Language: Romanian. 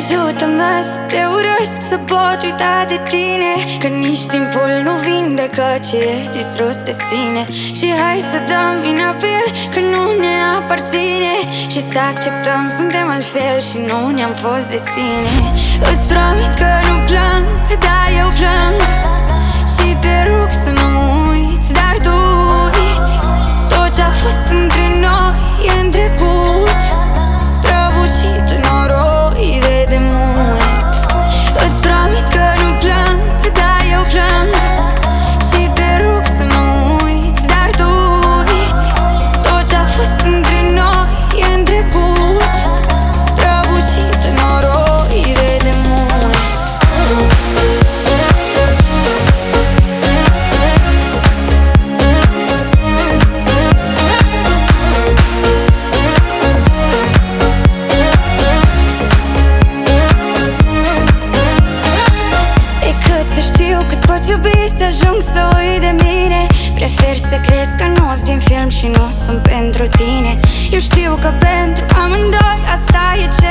Ajută-mă să te urăsc, să pot uita de tine, că nici timpul nu vindecă ce e distrus de sine. Și hai să dăm vina pe el, că nu ne aparține, și să acceptăm, suntem altfel și nu ne-am fost destine. Îți promit că nu plâng, dar eu plâng, și te rog să nu uiți, dar tu uiți. Tot ce-a fost între noi e în trecut, prăbușit în noroi de demult. Îți promit că nu plâng, dar eu plâng, și te rog să nu uiți, dar tu uiți. Tot ce-a fost între noi e în trecut, prăbușit în noroi de demult. Cât poți iubi să ajung să uit de mine. Prefer să crezi că nu-s din film și nu sunt pentru tine. Eu știu că pentru amândoi asta e ce